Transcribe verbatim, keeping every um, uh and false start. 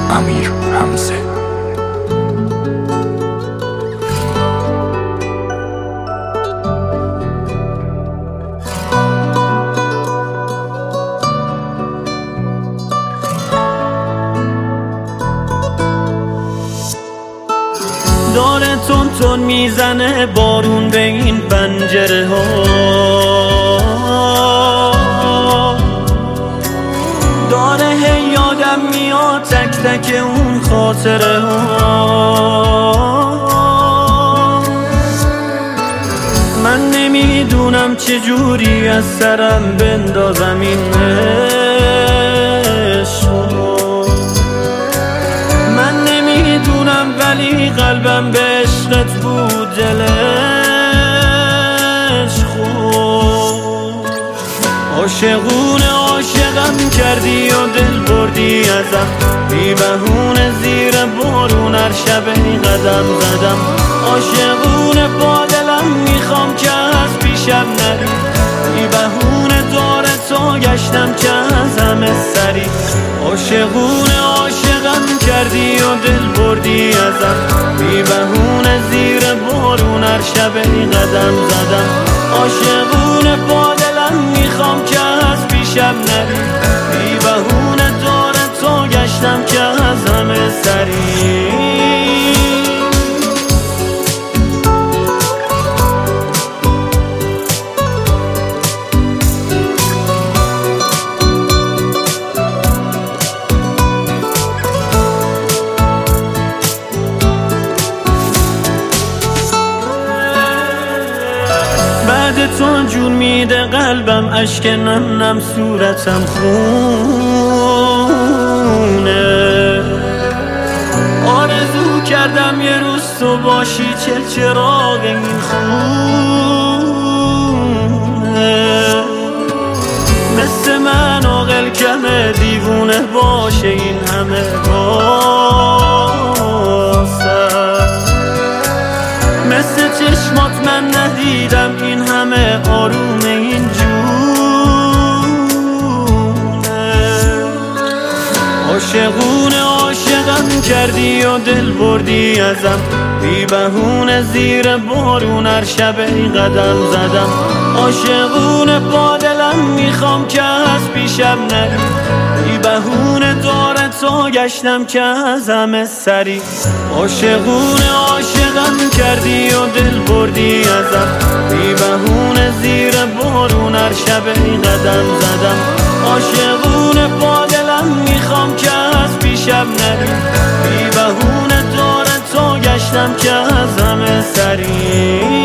امیر حمزه. داره تون تون میزنه بارون به این پنجره ها، داره هی یادم میاد تک تک اون خاطره ها. من نمیدونم چجوری از سرم بندازم این عشق، ولی قلبم به عشقت بود دلش خود. عاشقونه عاشقم کردی و دل بردی ازم، بی بهونه زیر بارون هر شب قدم زدم. عاشقونه با دلم میخوام که از پیشم نری، بی بهونه داره تو گشتم که از همه سری. عاشقونه عاشقم کردی و دل بردی ازم، بی بهونه زیر بارون هر شب قدم زدم. عاشقونه با دلم میخوام که از پیشم نری، بی بهونه داره تو گشتم که از همه سری. بعد تو جون میده قلبم، اشک نم نم صورتم خونه. آرزو کردم یه روز تو باشی چل چراغ این خونه. مثل من عاقل کمه دیوونه باشه این همه واسه. مثل چشمات من ندیدم این همه آروم این جونه. عاشقونه عاشقم کردی و دل بردی ازم، بی بهونه زیر بارون هر شب قدم زدم. عاشقونه با دلم میخوام که از پیشم نری، بی بهونه داره تو گشتم که از همه سری. عاشقونه عاشقم کردی و دل بردی ازم، بی بهونه زیر بارون هر شب قدم زدم. عاشقونه با دلم میخوام که از پیشم نری، بی بهونه داره تو گشتم که از همه سری.